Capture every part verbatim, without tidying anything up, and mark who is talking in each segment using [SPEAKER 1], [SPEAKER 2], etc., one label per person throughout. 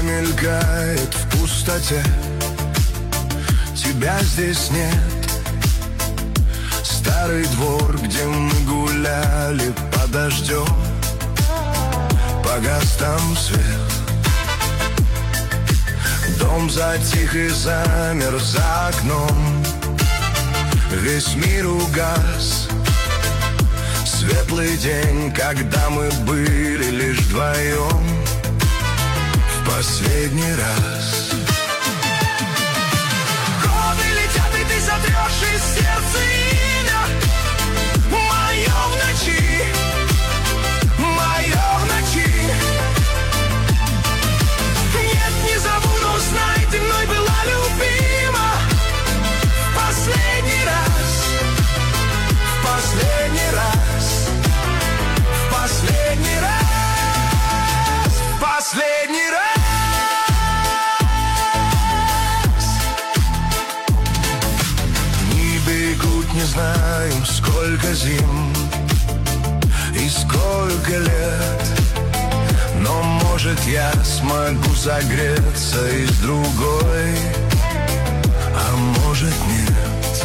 [SPEAKER 1] мелькает в пустоте. Тебя здесь нет. Старый двор, где мы гуляли под дождем, погас там свет. Дом затих и замер за окном. Весь мир угас. Светлый день, когда мы были лишь вдвоем в последний раз. Годы летят, и ты сотрешь из сердца имя мое в ночи, мое в ночи. Нет, не забуду, знай, ты мной была любима в последний раз, в последний раз, в последний раз, в последний раз. Дни бегут, не знаем, сколько зим и сколько лет, но, может, я смогу согреться и с другой, а может, нет.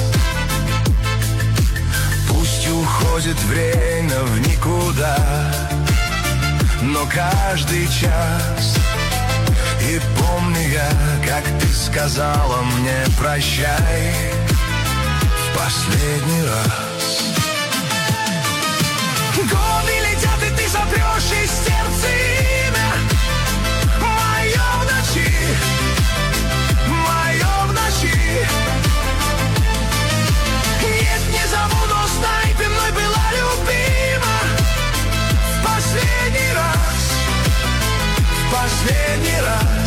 [SPEAKER 1] Пусть уходит время в никуда, но каждый час. И помню я, как ты сказала мне прощай в последний раз. Годы летят, и ты сотрешь из сердца имя мое в ночи, мое в ночи. Нет, не забуду, знай, ты мной была любима в последний раз, в последний раз.